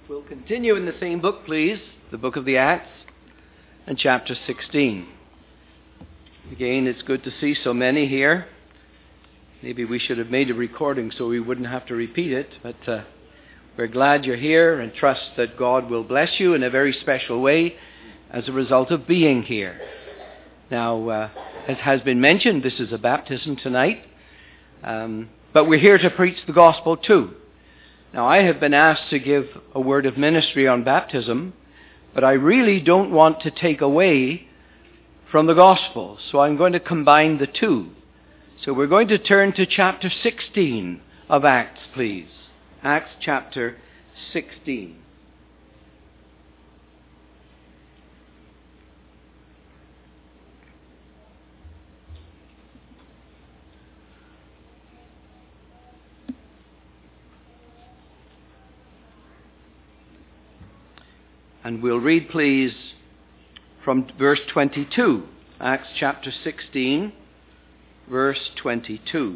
We'll continue in the same book, please, the book of the Acts, and chapter 16. Again, it's good to see so many here. Maybe we should have made a recording so we wouldn't have to repeat it, but we're glad you're here and trust that God will bless you in a very special way as a result of being here. Now, as has been mentioned, this is a baptism tonight, but we're here to preach the gospel too. Now, I have been asked to give a word of ministry on baptism, but I really don't want to take away from the gospel, so I'm going to combine the two. So we're going to turn to chapter 16 of Acts, please. Acts chapter 16. And we'll read, please, from verse 22. Acts chapter 16, verse 22.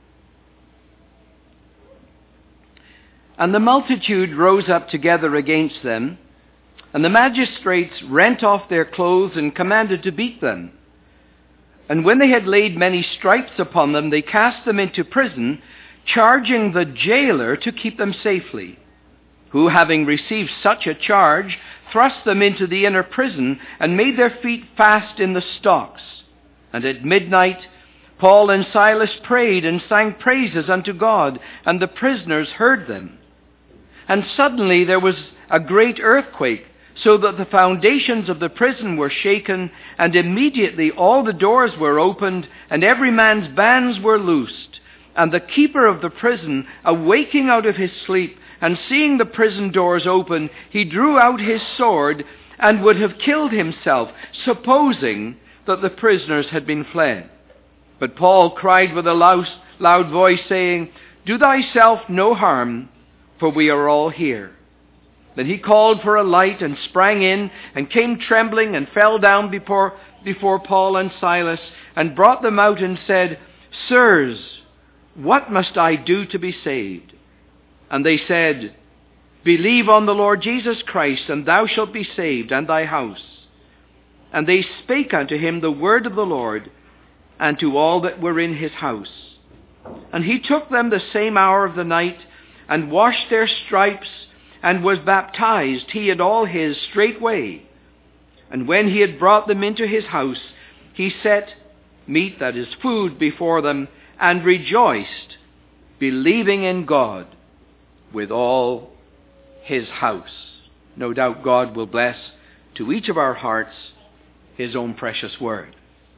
And the multitude rose up together against them, and the magistrates rent off their clothes and commanded to beat them. And when they had laid many stripes upon them, they cast them into prison, charging the jailer to keep them safely, who, having received such a charge, thrust them into the inner prison and made their feet fast in the stocks. And at midnight Paul and Silas prayed and sang praises unto God, and the prisoners heard them. And suddenly there was a great earthquake, so that the foundations of the prison were shaken, and immediately all the doors were opened, and every man's bands were loosed. And the keeper of the prison, awaking out of his sleep, and seeing the prison doors open, he drew out his sword and would have killed himself, supposing that the prisoners had been fled. But Paul cried with a loud voice, saying, Do thyself no harm, for we are all here. Then he called for a light and sprang in, and came trembling and fell down before Paul and Silas, and brought them out and said, Sirs, what must I do to be saved? And they said, Believe on the Lord Jesus Christ, and thou shalt be saved, and thy house. And they spake unto him the word of the Lord, and to all that were in his house. And he took them the same hour of the night, and washed their stripes, and was baptized, he and all his, straightway. And when he had brought them into his house, he set meat, that is food, before them, and rejoiced, believing in God with all his house. No doubt God will bless to each of our hearts his own precious word.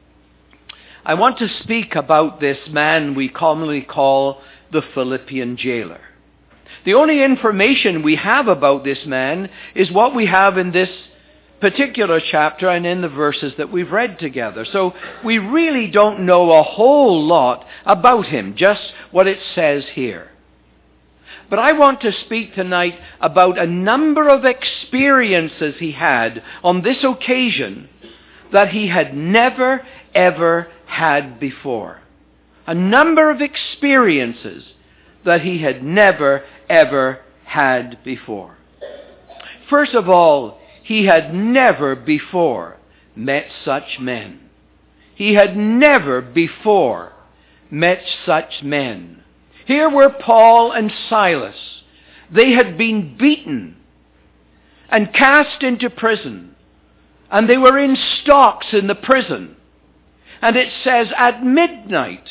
I want to speak about this man we commonly call the Philippian jailer. The only information we have about this man is what we have in this particular chapter and in the verses that we've read together. So we really don't know a whole lot about him, just what it says here. But I want to speak tonight about a number of experiences he had on this occasion that he had never, ever had before. A number of experiences that he had never, ever had before. First of all, he had never before met such men. He had never before met such men. Here were Paul and Silas. They had been beaten and cast into prison, and they were in stocks in the prison. And it says at midnight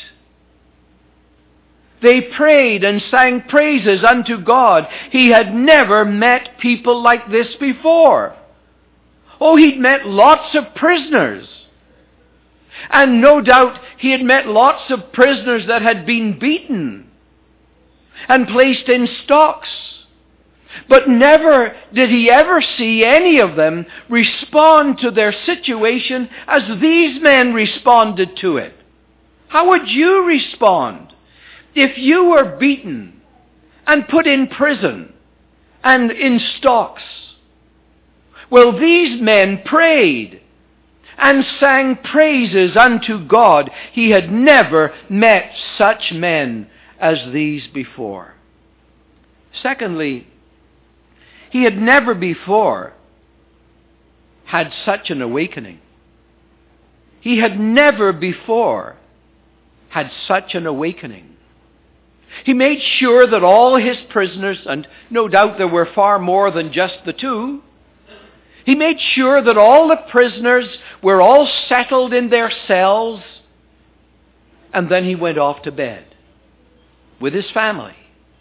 they prayed and sang praises unto God. He had never met people like this before. Oh, he'd met lots of prisoners. And no doubt he had met lots of prisoners that had been beaten and placed in stocks. But never did he ever see any of them respond to their situation as these men responded to it. How would you respond if you were beaten and put in prison and in stocks? Well, these men prayed and sang praises unto God. He had never met such men as these before. Secondly, He had never before had such an awakening. He had never before had such an awakening. He made sure that all his prisoners, and no doubt there were far more than just the two, he made sure that all the prisoners were all settled in their cells, and then he went off to bed with his family.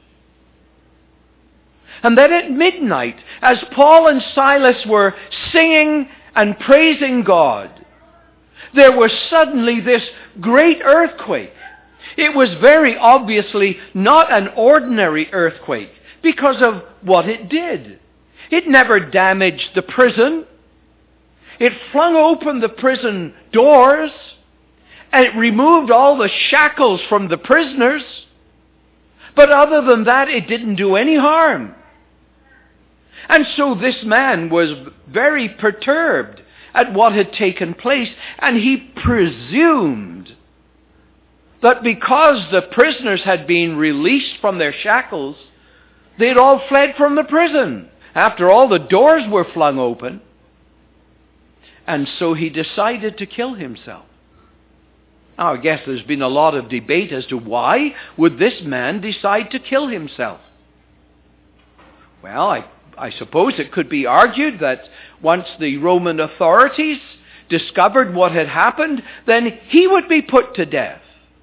And then at midnight, as Paul and Silas were singing and praising God, there was suddenly this great earthquake. It was very obviously not an ordinary earthquake because of what it did. It never damaged the prison. It flung open the prison doors, and it removed all the shackles from the prisoners. But other than that, it didn't do any harm. And so this man was very perturbed at what had taken place, and he presumed that because the prisoners had been released from their shackles, they'd all fled from the prison. After all, the doors were flung open. And so he decided to kill himself. Now, I guess there's been a lot of debate as to why would this man decide to kill himself. Well, I suppose it could be argued that once the Roman authorities discovered what had happened, then he would be put to death.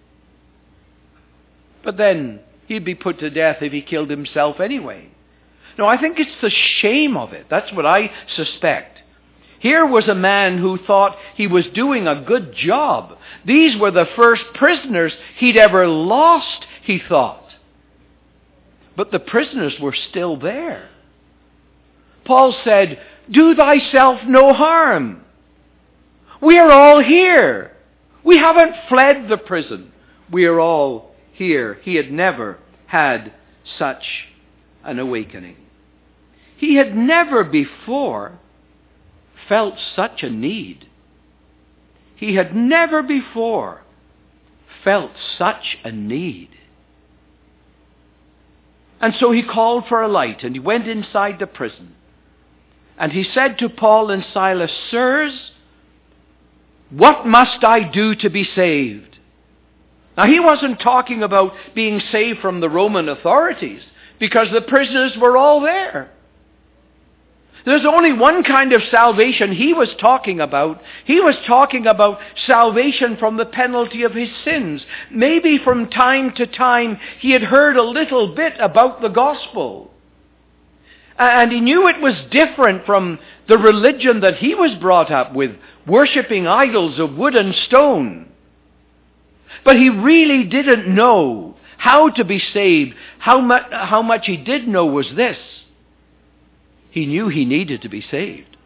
But then he'd be put to death if he killed himself anyway. No, I think it's the shame of it. That's what I suspect. Here was a man who thought he was doing a good job. These were the first prisoners he'd ever lost, he thought. But the prisoners were still there. Paul said, "Do thyself no harm. We are all here. We haven't fled the prison. We are all here." He had never had such an awakening. He had never before felt such a need. He had never before felt such a need. And so he called for a light, and he went inside the prison. And he said to Paul and Silas, "Sirs, what must I do to be saved?" Now, he wasn't talking about being saved from the Roman authorities, because the prisoners were all there. There's only one kind of salvation he was talking about. He was talking about salvation from the penalty of his sins. Maybe from time to time he had heard a little bit about the gospel. And he knew it was different from the religion that he was brought up with, worshipping idols of wood and stone. But he really didn't know how to be saved. How much he did know was this: he knew he needed to be saved.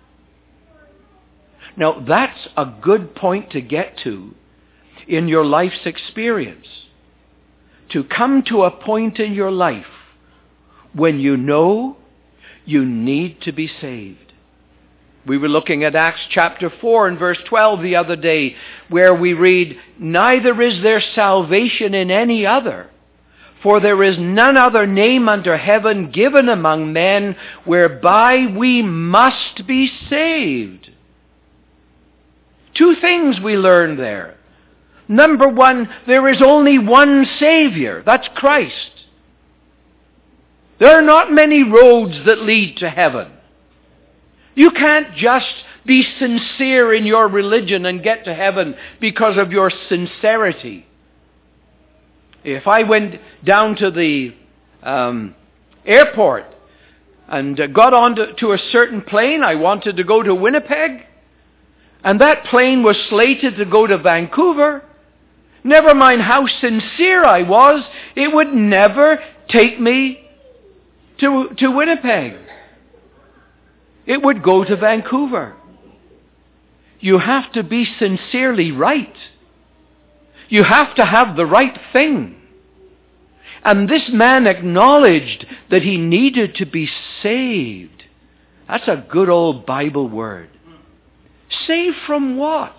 Now, that's a good point to get to in your life's experience. To come to a point in your life when you know you need to be saved. We were looking at Acts chapter 4 and verse 12 the other day, where we read, "Neither is there salvation in any other, for there is none other name under heaven given among men whereby we must be saved." Two things we learn there. Number one, there is only one Savior. That's Christ. There are not many roads that lead to heaven. You can't just be sincere in your religion and get to heaven because of your sincerity. If I went down to the airport and got onto a certain plane, I wanted to go to Winnipeg, and that plane was slated to go to Vancouver, never mind how sincere I was, it would never take me to Winnipeg. It would go to Vancouver. You have to be sincerely right. You have to have the right thing. And this man acknowledged that he needed to be saved. That's a good old Bible word. Saved from what?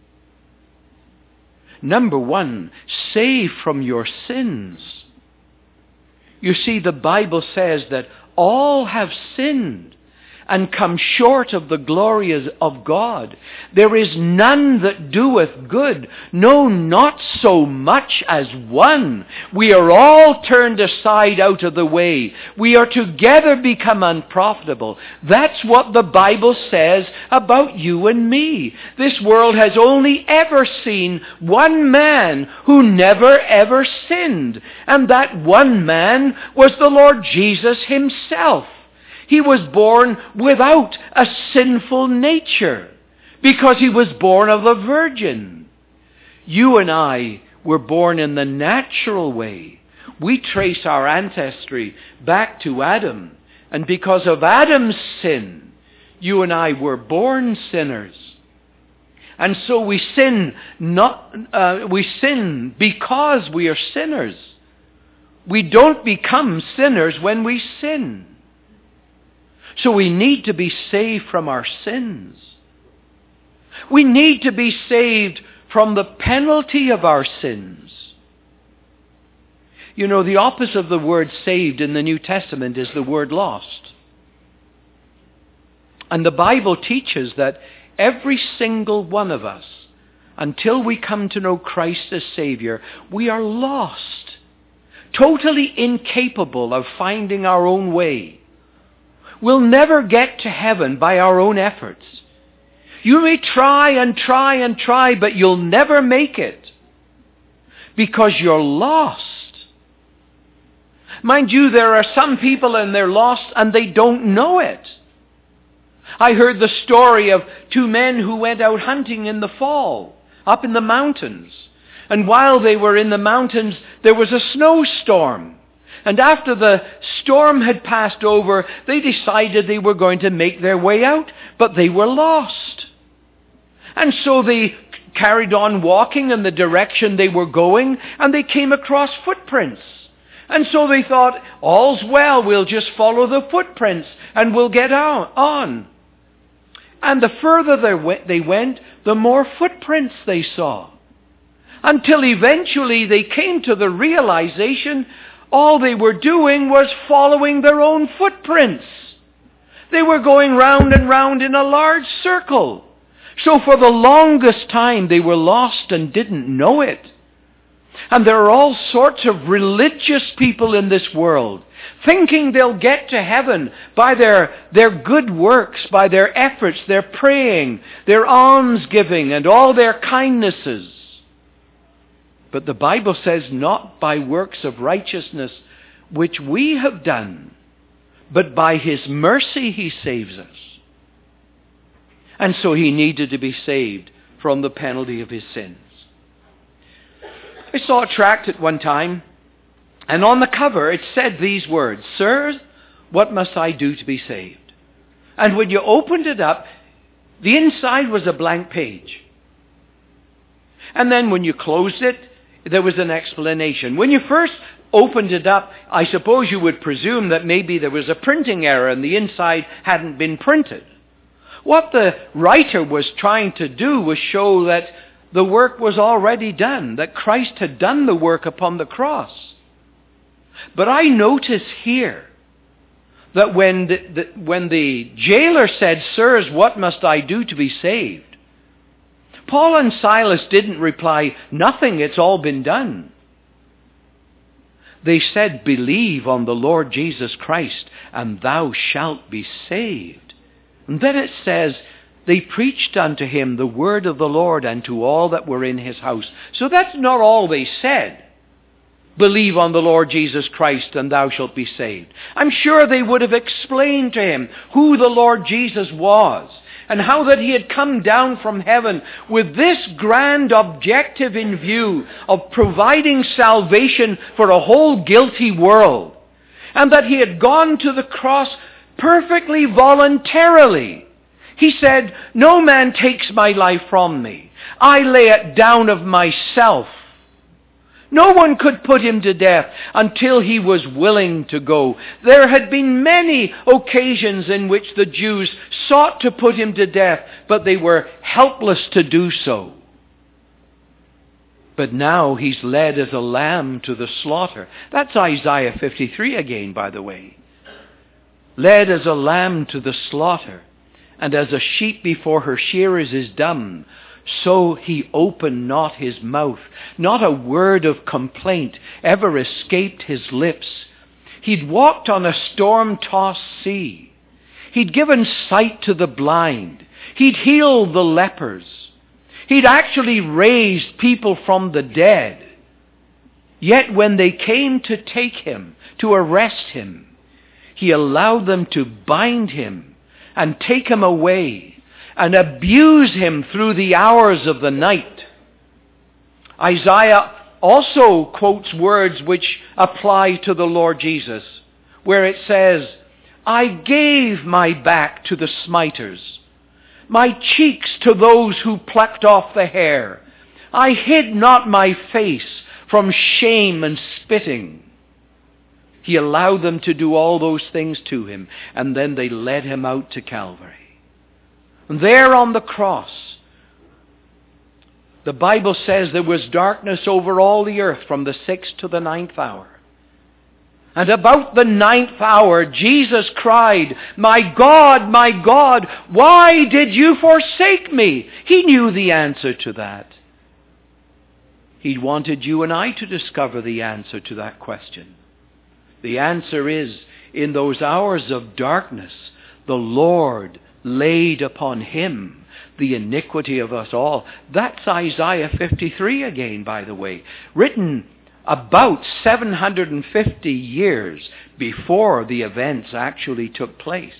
Number one, saved from your sins. You see, the Bible says that all have sinned and come short of the glory of God. There is none that doeth good, no, not so much as one. We are all turned aside out of the way. We are together become unprofitable. That's what the Bible says about you and me. This world has only ever seen one man who never ever sinned. And that one man was the Lord Jesus himself. He was born without a sinful nature because he was born of a virgin. You and I were born in the natural way. We trace our ancestry back to Adam. And because of Adam's sin, you and I were born sinners. And so we sin because we are sinners. We don't become sinners when we sin. So we need to be saved from our sins. We need to be saved from the penalty of our sins. You know, the opposite of the word saved in the New Testament is the word lost. And the Bible teaches that every single one of us, until we come to know Christ as Savior, we are lost, totally incapable of finding our own way. We'll never get to heaven by our own efforts. You may try and try and try, but you'll never make it because you're lost. Mind you, there are some people and they're lost and they don't know it. I heard the story of two men who went out hunting in the fall, up in the mountains. And while they were in the mountains, there was a snowstorm. And after the storm had passed over, they decided they were going to make their way out, but they were lost. And so they carried on walking in the direction they were going, and they came across footprints. And so they thought, all's well, we'll just follow the footprints, and we'll get on. And the further they went, the more footprints they saw. Until eventually they came to the realization all they were doing was following their own footprints. They were going round and round in a large circle. So for the longest time they were lost and didn't know it. And there are all sorts of religious people in this world thinking they'll get to heaven by their good works, by their efforts, their praying, their almsgiving, and all their kindnesses. But the Bible says not by works of righteousness which we have done, but by His mercy He saves us. And so he needed to be saved from the penalty of his sins. I saw a tract at one time, and on the cover it said these words, "Sirs, what must I do to be saved?" And when you opened it up, the inside was a blank page. And then when you closed it, there was an explanation. When you first opened it up, I suppose you would presume that maybe there was a printing error and the inside hadn't been printed. What the writer was trying to do was show that the work was already done, that Christ had done the work upon the cross. But I notice here that when the jailer said, "Sirs, what must I do to be saved?" Paul and Silas didn't reply, "Nothing, it's all been done." They said, "Believe on the Lord Jesus Christ, and thou shalt be saved." And then it says, "They preached unto him the word of the Lord and to all that were in his house." So that's not all they said. "Believe on the Lord Jesus Christ and thou shalt be saved." I'm sure they would have explained to him who the Lord Jesus was and how that he had come down from heaven with this grand objective in view of providing salvation for a whole guilty world, and that he had gone to the cross perfectly voluntarily. He said, "No man takes my life from me. I lay it down of myself." No one could put him to death until he was willing to go. There had been many occasions in which the Jews sought to put him to death, but they were helpless to do so. But now he's led as a lamb to the slaughter. That's Isaiah 53 again, by the way. led as a lamb to the slaughter, and as a sheep before her shearers is dumb, so he opened not his mouth. Not a word of complaint ever escaped his lips. He'd walked on a storm-tossed sea. He'd given sight to the blind. He'd healed the lepers. He'd actually raised people from the dead. Yet when they came to take him, to arrest him, he allowed them to bind him and take him away and abuse him through the hours of the night. Isaiah also quotes words which apply to the Lord Jesus, where it says, I gave my back to the smiters, my cheeks to those who plucked off the hair. I hid not my face from shame and spitting. He allowed them to do all those things to him, and then they led him out to Calvary. And there on the cross, the Bible says there was darkness over all the earth from the 6th to the 9th hour. And about the 9th hour, Jesus cried, my God, why did you forsake me? He knew the answer to that. He wanted you and I to discover the answer to that question. The answer is, in those hours of darkness, the Lord laid upon him the iniquity of us all. That's Isaiah 53 again, by the way, written about 750 years before the events actually took place.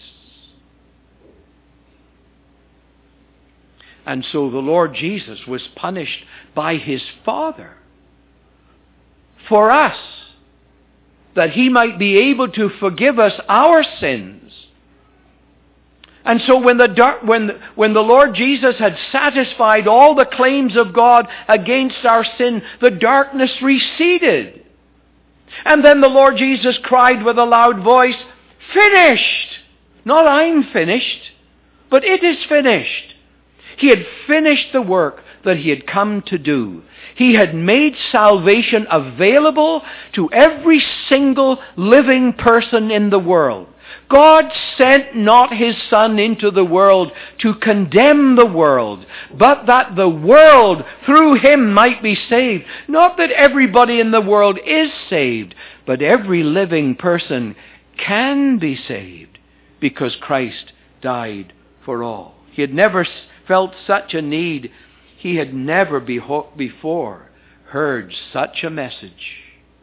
And so the Lord Jesus was punished by his Father for us, that he might be able to forgive us our sins. And so when the Lord Jesus had satisfied all the claims of God against our sin, the darkness receded. And then the Lord Jesus cried with a loud voice, finished! Not I'm finished, but it is finished. He had finished the work that he had come to do. He had made salvation available to every single living person in the world. God sent not his Son into the world to condemn the world, but that the world through him might be saved. Not that everybody in the world is saved, but every living person can be saved because Christ died for all. He had never felt such a need. He had never before heard such a message.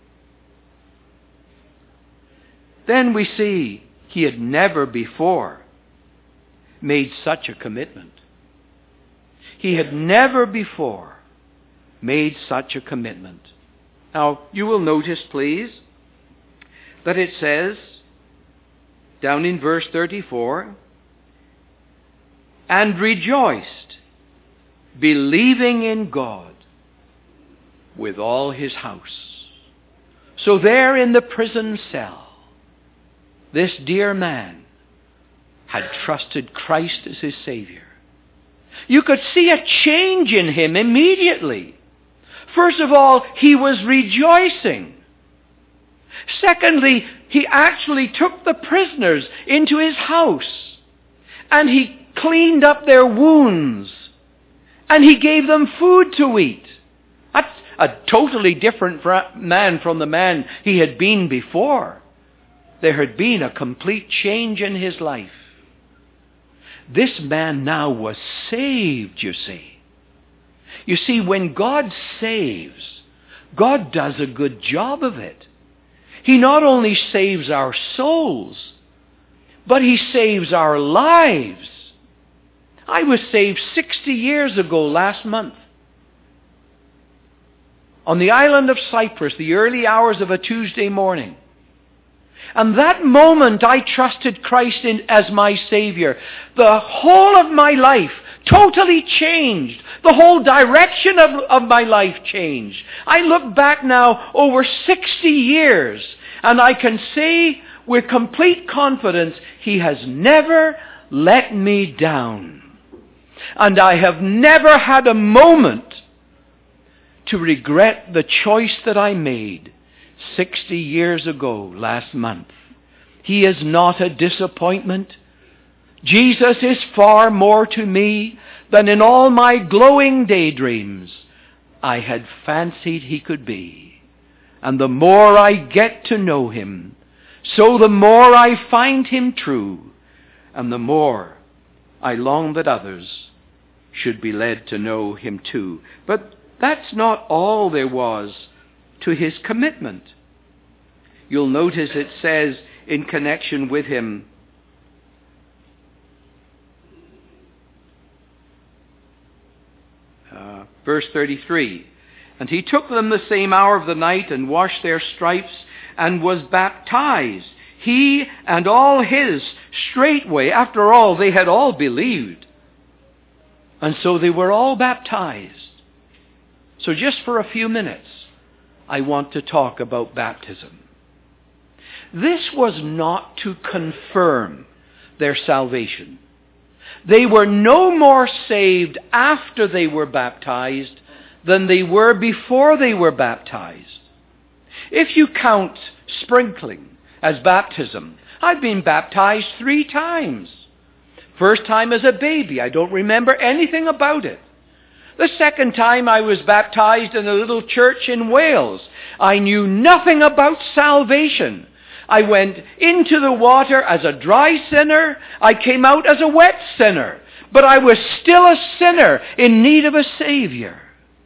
Then we see he had never before made such a commitment. He had never before made such a commitment. Now, you will notice, please, that it says, down in verse 34, and rejoiced, believing in God with all his house. So there in the prison cell, this dear man had trusted Christ as his Savior. You could see a change in him immediately. First of all, he was rejoicing. Secondly, he actually took the prisoners into his house and he cleaned up their wounds and he gave them food to eat. That's a totally different man from the man he had been before. There had been a complete change in his life. This man now was saved, you see. You see, when God saves, God does a good job of it. He not only saves our souls, but he saves our lives. I was saved 60 years ago last month. On the island of Cyprus, the early hours of a Tuesday morning. And that moment I trusted Christ as my Savior. The whole of my life totally changed. The whole direction of my life changed. I look back now over 60 years and I can say with complete confidence, he has never let me down. And I have never had a moment to regret the choice that I made 60 years ago last month. He is not a disappointment. Jesus is far more to me than in all my glowing daydreams I had fancied he could be. And the more I get to know him, so the more I find him true, and the more I long that others should be led to know him too. But that's not all there was to his commitment. You'll notice it says in connection with him, verse 33, and he took them the same hour of the night and washed their stripes and was baptized, he and all his, straightway. After all, they had all believed. And so they were all baptized. So just for a few minutes, I want to talk about baptism. This was not to confirm their salvation. They were no more saved after they were baptized than they were before they were baptized. If you count sprinkling as baptism, I've been baptized 3 times. First time as a baby, I don't remember anything about it. The second time I was baptized in a little church in Wales. I knew nothing about salvation. I went into the water as a dry sinner. I came out as a wet sinner. But I was still a sinner in need of a Savior.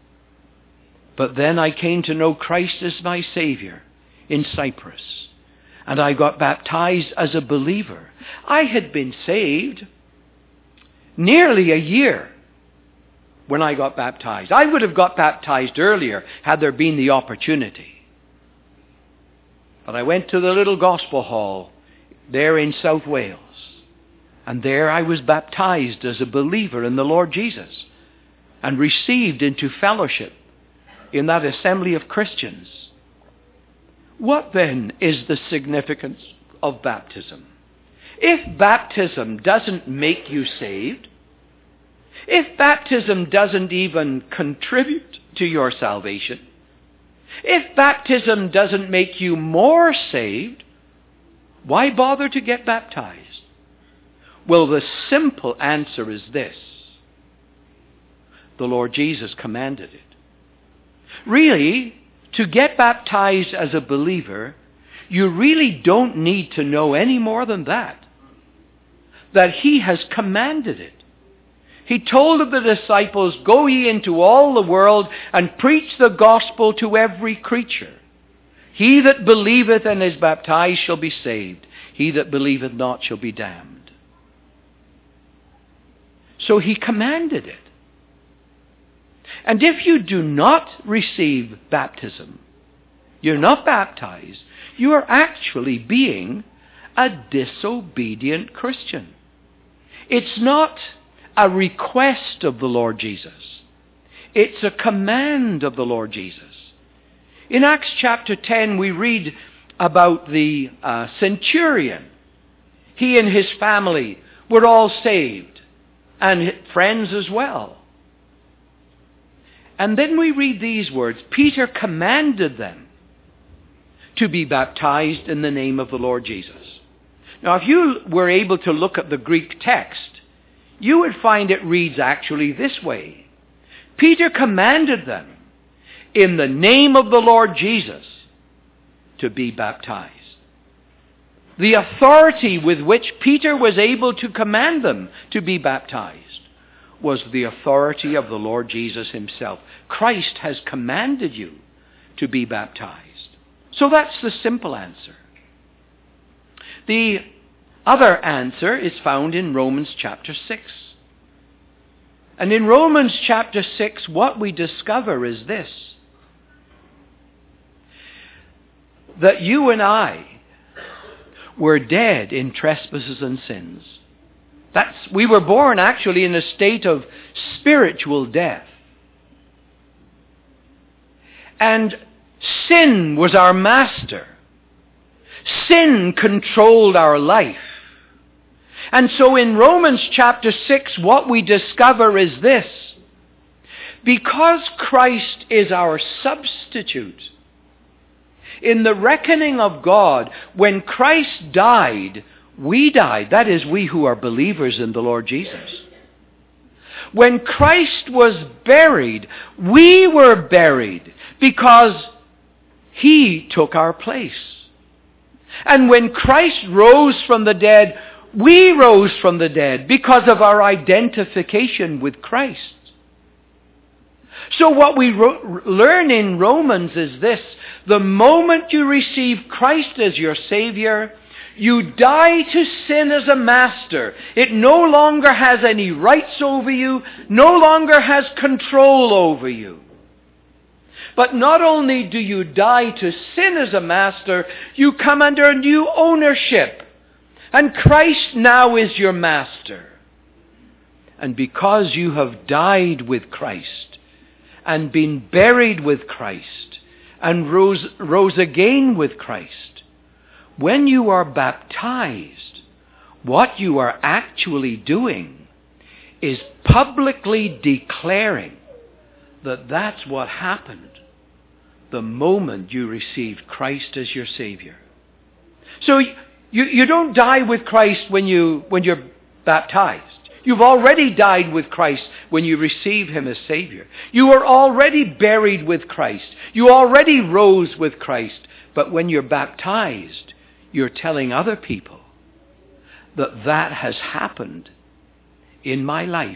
But then I came to know Christ as my Savior in Cyprus. And I got baptized as a believer. I had been saved nearly a year when I got baptized. I would have got baptized earlier had there been the opportunity. But I went to the little gospel hall there in South Wales. And there I was baptized as a believer in the Lord Jesus and received into fellowship in that assembly of Christians. What then is the significance of baptism? If baptism doesn't make you saved, if baptism doesn't even contribute to your salvation, if baptism doesn't make you more saved, why bother to get baptized? Well, the simple answer is this. The Lord Jesus commanded it. Really, to get baptized as a believer, you really don't need to know any more than that. That he has commanded it. He told the disciples, "Go ye into all the world and preach the gospel to every creature. He that believeth and is baptized shall be saved. He that believeth not shall be damned." So he commanded it. And if you do not receive baptism, you're not baptized, you are actually being a disobedient Christian. It's not a request of the Lord Jesus. It's a command of the Lord Jesus. In Acts chapter 10, we read about the centurion. He and his family were all saved, and friends as well. And then we read these words, Peter commanded them to be baptized in the name of the Lord Jesus. Now, if you were able to look at the Greek text, you would find it reads actually this way. Peter commanded them in the name of the Lord Jesus to be baptized. The authority with which Peter was able to command them to be baptized was the authority of the Lord Jesus himself. Christ has commanded you to be baptized. So that's the simple answer. The other answer is found in Romans chapter 6. And in Romans chapter 6, what we discover is this. That you and I were dead in trespasses and sins. We were born actually in a state of spiritual death. And sin was our master. Sin controlled our life. And so in Romans chapter 6, what we discover is this. Because Christ is our substitute, In the reckoning of God, when Christ died, we died. That is, we who are believers in the Lord Jesus. When Christ was buried, we were buried because he took our place. And when Christ rose from the dead, we rose from the dead because of our identification with Christ. So what we learn in Romans is this: the moment you receive Christ as your Savior, you die to sin as a master. It no longer has any rights over you, no longer has control over you. But not only do you die to sin as a master, you come under a new ownership. And Christ now is your master. And because you have died with Christ and been buried with Christ and rose again with Christ, when you are baptized, what you are actually doing is publicly declaring that that's what happened the moment you received Christ as your Savior. So you don't die with Christ when you're baptized. You've already died with Christ when you receive him as Savior. You are already buried with Christ. You already rose with Christ. But when you're baptized, you're telling other people that that has happened in my life.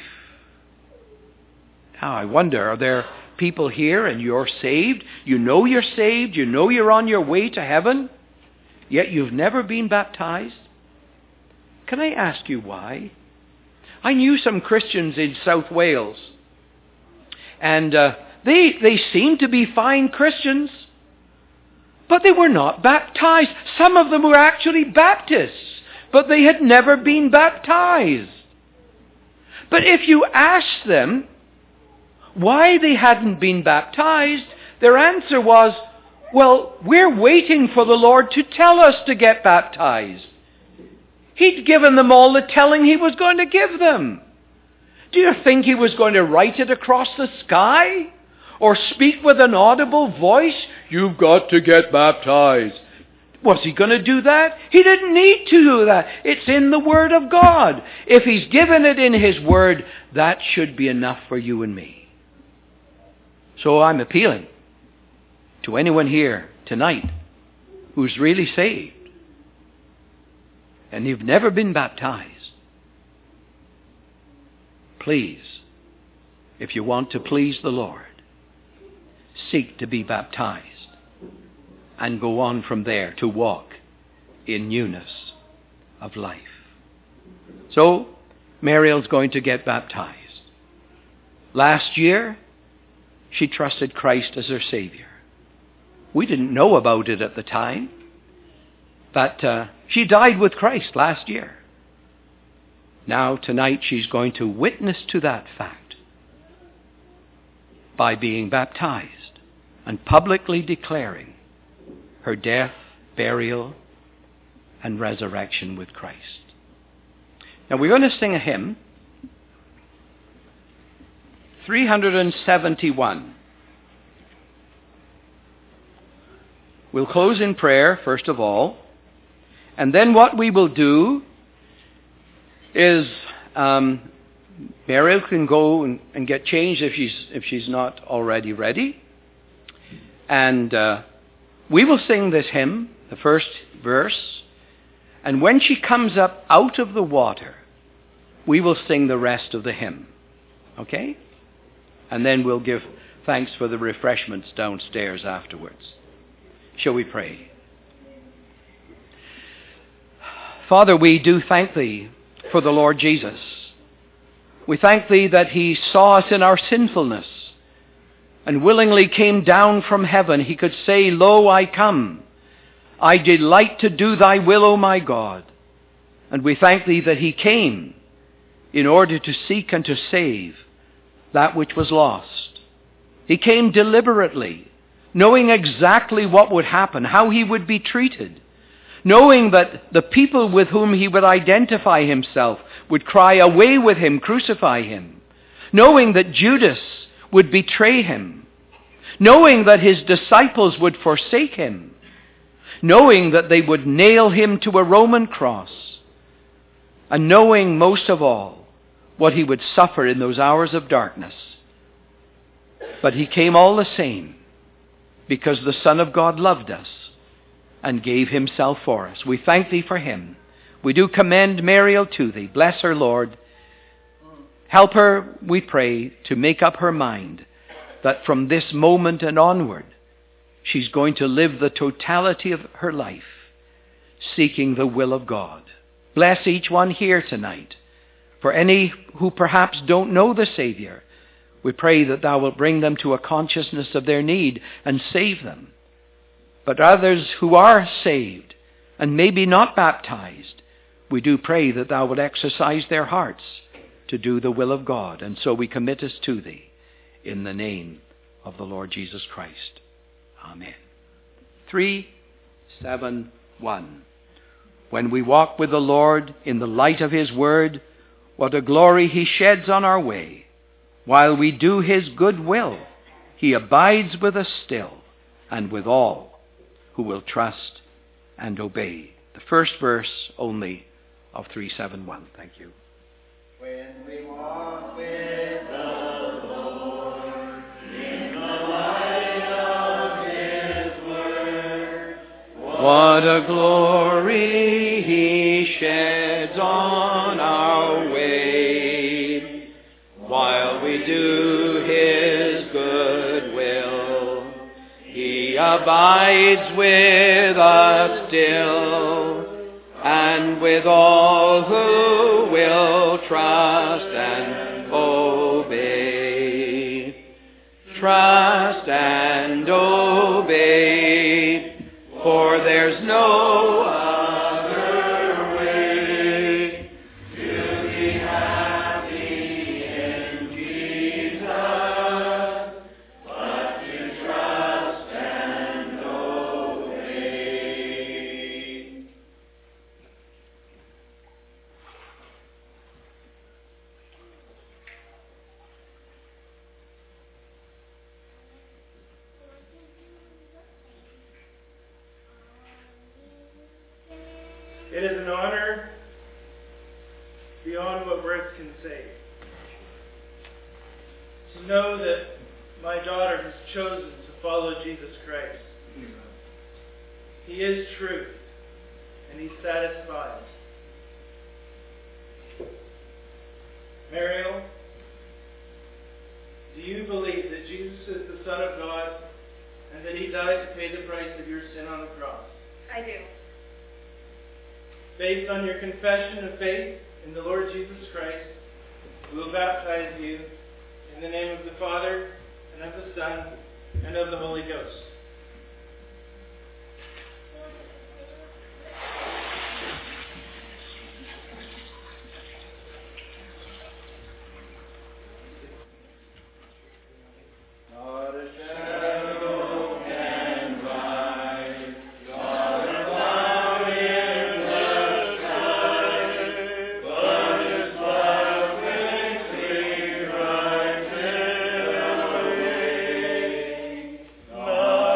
Now, I wonder, are there people here and you're saved? You know you're saved. You know you're on your way to heaven. Yet you've never been baptized? Can I ask you why? I knew some Christians in South Wales. And they seemed to be fine Christians. But they were not baptized. Some of them were actually Baptists. But they had never been baptized. But if you ask them why they hadn't been baptized, their answer was, well, we're waiting for the Lord to tell us to get baptized. He'd given them all the telling he was going to give them. Do you think he was going to write it across the sky? Or speak with an audible voice? You've got to get baptized. Was he going to do that? He didn't need to do that. It's in the Word of God. If he's given it in his Word, that should be enough for you and me. So I'm appealing to anyone here tonight who's really saved and you've never been baptized. Please, if you want to please the Lord, seek to be baptized and go on from there to walk in newness of life. So, Mariel's going to get baptized. Last year, she trusted Christ as her Savior. We didn't know about it at the time, but she died with Christ last year. Now, tonight, she's going to witness to that fact by being baptized and publicly declaring her death, burial, and resurrection with Christ. Now, we're going to sing a hymn, 371. We'll close in prayer, first of all. And then what we will do is Mariel can go and get changed if she's not already ready. And we will sing this hymn, the first verse. And when she comes up out of the water, we will sing the rest of the hymn. Okay? And then we'll give thanks for the refreshments downstairs afterwards. Shall we pray? Father, we do thank thee for the Lord Jesus. We thank thee that he saw us in our sinfulness and willingly came down from heaven. He could say, Lo, I come. I delight to do thy will, O my God. And we thank thee that he came in order to seek and to save that which was lost. He came deliberately, knowing exactly what would happen, how he would be treated, knowing that the people with whom he would identify himself would cry, away with him, crucify him, knowing that Judas would betray him, knowing that his disciples would forsake him, knowing that they would nail him to a Roman cross, and knowing most of all what he would suffer in those hours of darkness. But he came all the same, because the Son of God loved us and gave himself for us. We thank thee for him. We do commend Mariel to thee. Bless her, Lord. Help her, we pray, to make up her mind that from this moment and onward, she's going to live the totality of her life, seeking the will of God. Bless each one here tonight. For any who perhaps don't know the Savior, we pray that thou wilt bring them to a consciousness of their need and save them. But others who are saved and maybe not baptized, we do pray that thou wilt exercise their hearts to do the will of God. And so we commit us to thee in the name of the Lord Jesus Christ. Amen. 3:7:1. When we walk with the Lord in the light of his word, what a glory he sheds on our way. While we do his good will, he abides with us still, and with all who will trust and obey. The first verse only of 3:7:1. Thank you. When we walk with the Lord in the light of his word, what a glory he sheds on our way. While we do his good will, he abides with us still, and with all who will trust and obey. Trust and obey, for there's no other way to be happy in Jesus, but to trust and obey. It is an honor beyond what words can say to know that my daughter has chosen to follow Jesus Christ. He is truth, and he satisfies. Mariel, do you believe that Jesus is the Son of God and that he died to pay the price of your sin on the cross? I do. Based on your confession of faith in the Lord Jesus Christ, we will baptize you in the name of the Father, and of the Son, and of the Holy Ghost. Not a shadow can rise, not a cloud in the sky, but his love quickly rises away. Not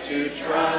to trust